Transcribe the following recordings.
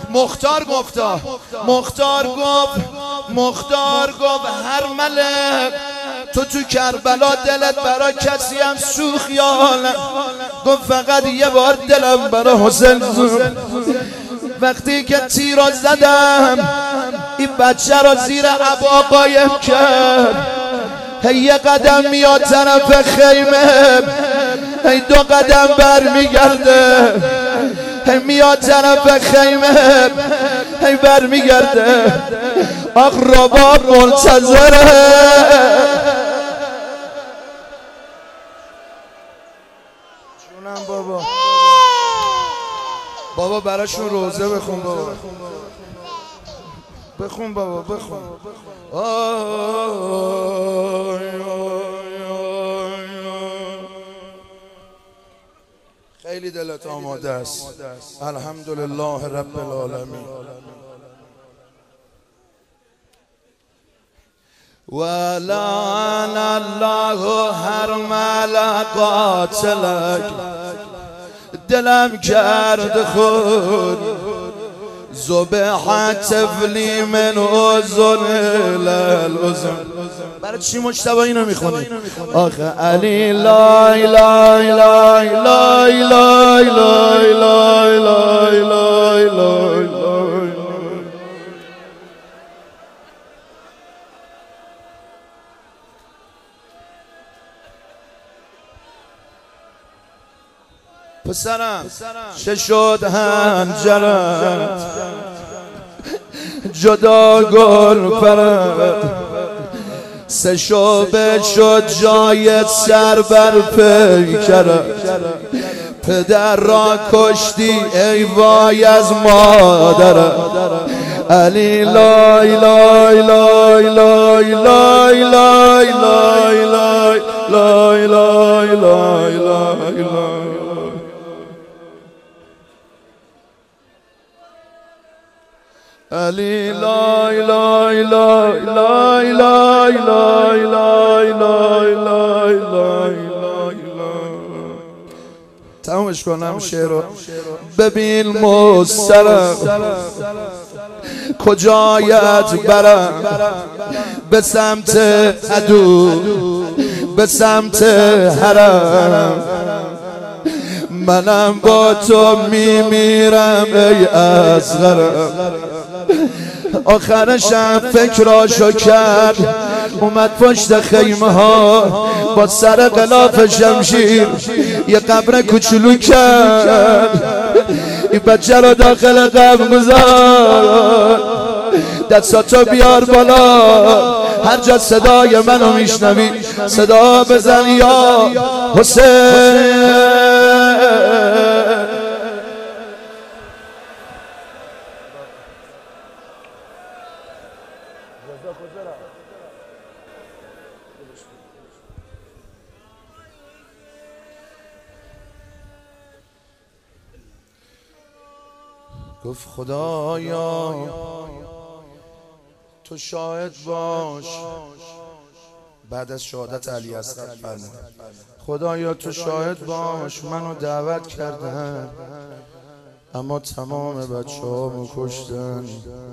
مختار گفت هر ملک تو کربلا دلت برا کسی هم سوخ یا نه؟ گفت فقط یه بار دلم برا حسین سوخ. وقتی که تیر را زدم این بچه را زیر عبا قایم کرد، هی یه قدم میاد طرف خیمه، هی دو قدم بر میگرده، هی میاد طرف خیمه، هی بر میگرده. آخ رباب منتظره. جونم بابا براشون روزه بخون بابا، بخون بابا بخون. خیلی دلت آماده است. الحمدلله رب العالمین. ولعن الله هر ملک قاتلک. دلم کرد خود ذبح طفلی من اذن للاذن. برای چی مجتبی اینو میخونی؟ آخه علی لا اله الا لا اله الا لا. پسرم چه شد هنجرت جدا گل پرد، سه شعبه شد جای سر بر پیکرت. پدر را کشتی ای وای از مادرت. علی لا اله الا لا اله الا. علی لا اله الا. تمامش کنم شعر رو. ببین مسترم کجایت برم، به سمت عدو، به سمت حرم. منم با تو میمیرم ای اصغرم. آخرشم فکراشو کرد، اومد پشت خیمه ها با سر غلاف شمشیر یه قبر کوچولو کرد. این بچه رو داخل قبر گذاشت. دستاتو بیار بالا، هر جا صدای منو میشنوی صدا بزن یا حسین. گفت خدایا تو شاهد باش. بعد از شهادت علی اصغر فرمود خدایا تو شاهد باش، منو دعوت کردن اما تمام بچه هامو کشتن.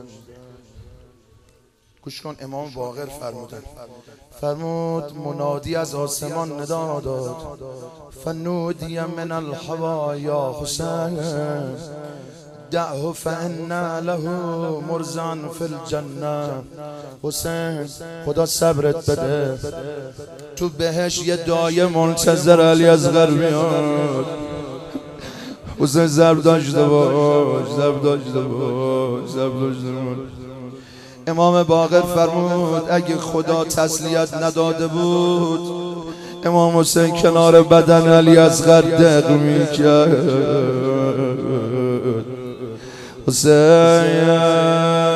گوش کن امام باقر فرمود منادی از آسمان ندا داد، فنودی من الهوا یا حسین دعه فان له مرزان فی الجنه. حسین خدا صبرت بده، تو بهش یه دایه منتظر علی اصغر میاد. حسین صبر داشته باش. امام باقر فرمود اگه خدا تسلیت نداده بود امام حسین کنار بدن علی اصغر دق میکرد. حسین